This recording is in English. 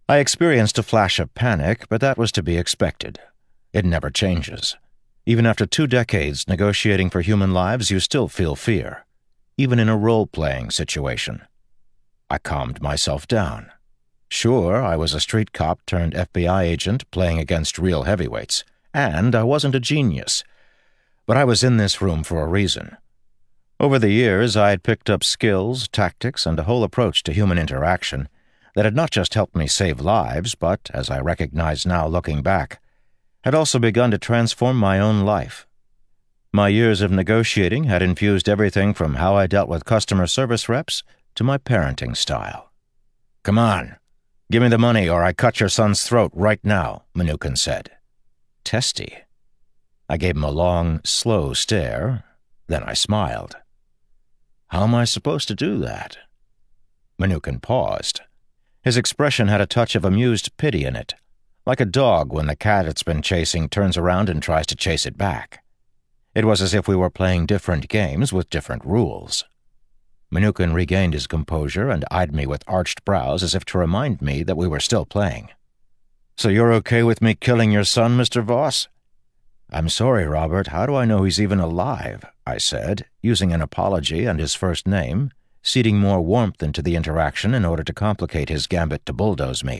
I experienced a flash of panic, but that was to be expected. It never changes. Even after 2 decades negotiating for human lives, you still feel fear, even in a role-playing situation. I calmed myself down. Sure, I was a street cop turned FBI agent playing against real heavyweights, and I wasn't a genius. But I was in this room for a reason. Over the years, I had picked up skills, tactics, and a whole approach to human interaction that had not just helped me save lives, but, as I recognize now looking back, had also begun to transform my own life. My years of negotiating had infused everything from how I dealt with customer service reps to my parenting style. "Come on, give me the money or I cut your son's throat right now," Mnookin said. Testy. I gave him a long, slow stare, then I smiled. "How am I supposed to do that?" Mnookin paused. His expression had a touch of amused pity in it, like a dog when the cat it's been chasing turns around and tries to chase it back. It was as if we were playing different games with different rules. Mnookin regained his composure and eyed me with arched brows as if to remind me that we were still playing. "So you're okay with me killing your son, Mr. Voss?" "I'm sorry, Robert. How do I know he's even alive?" I said, using an apology and his first name, seeding more warmth into the interaction in order to complicate his gambit to bulldoze me.